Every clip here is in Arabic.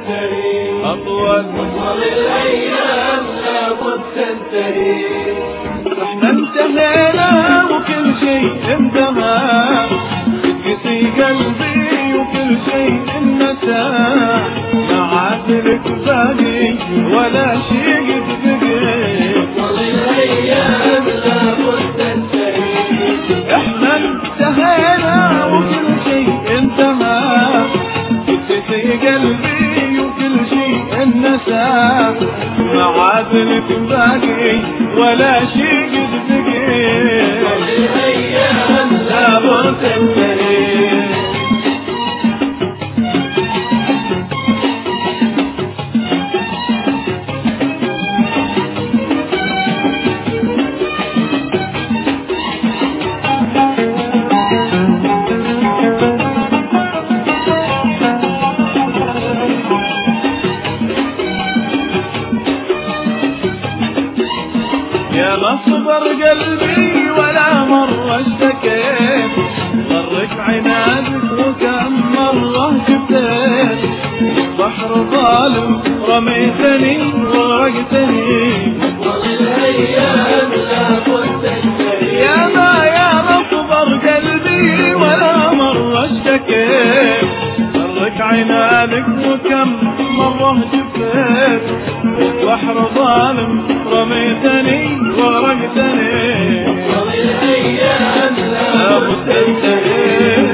تنتهي، أطول الأيام لابد تنتهي. احنا انتهينا وكل شيء انتهى، قسي قلبي وكل شيء انتهى، ما عاد لك باقي ولا شيء قد بقي، الأيام لابد تنتهي. احنا انتهينا وكل شيء انتهى، قسي قلبي وكل شيء انتهى، ما عاد لك باقي ولا شيء قد بقي، الأيام لابد تنتهي. يا مصبر قلبي ولا مرة اشتكيت، غرك عنادك وكم مرة شفتيت، بحر ظالم رميتني وغرقتني، الأيام لابد تنتهي. يا مصبر قلبي ولا مرة اشتكيت، غرك عنادك وكم مرة شفتيت، بحر ظالم رميتني وغرقتني، الأيام لابد تنتهي.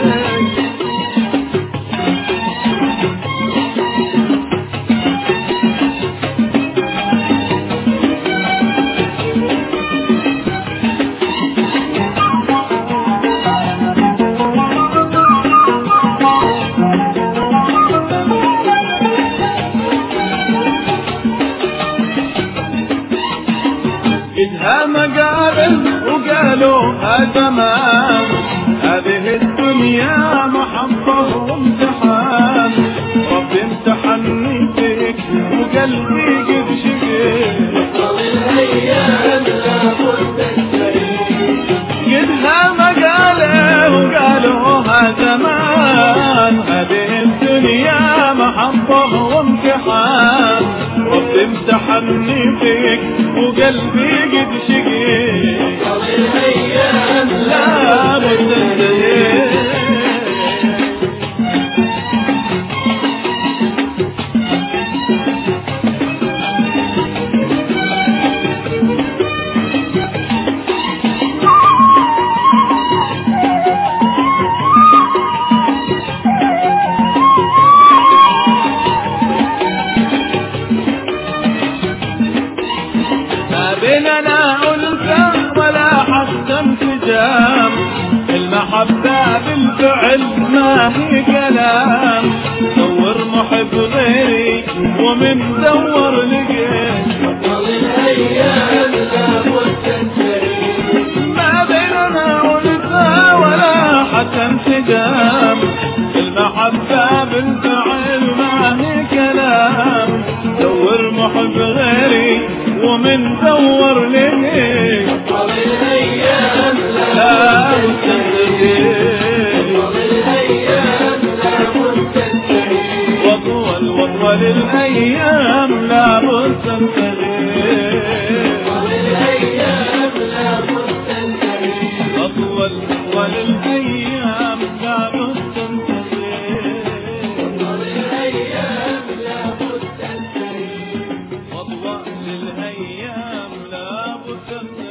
إذها مقابل وقالوها زمان، هذه الدنيا محبة وامتحان، ربي امتحني فيك وقلبي قد شقيت، الأيام لابد تنتهي. إذها مقابل وقالوها زمان، هذه الدنيا محبة وامتحان، ربي امتحني فيك وقلبي قد شقيت، الأيام لابد تنتهي. ما بيننا ألفة ولا حتى انسجام، المحبة بالفعل ما هي كلام، دور محب غيري ومن دور لقيت، الأيام لابد تنتهي. ما بيننا ألفة ولا حتى انسجام، المحبة بالفعل ما هي كلام، دور محب غيري ومن دور لقيت، الأيام لابد تنتهي. الأيام لابد تنتهي. وطول الأيام لابد تنتهي، الأيام لابد تنتهي. أطول الأيام لابد تنتهي، الأيام لابد تنتهي. أطول الأيام لابد تنتهي.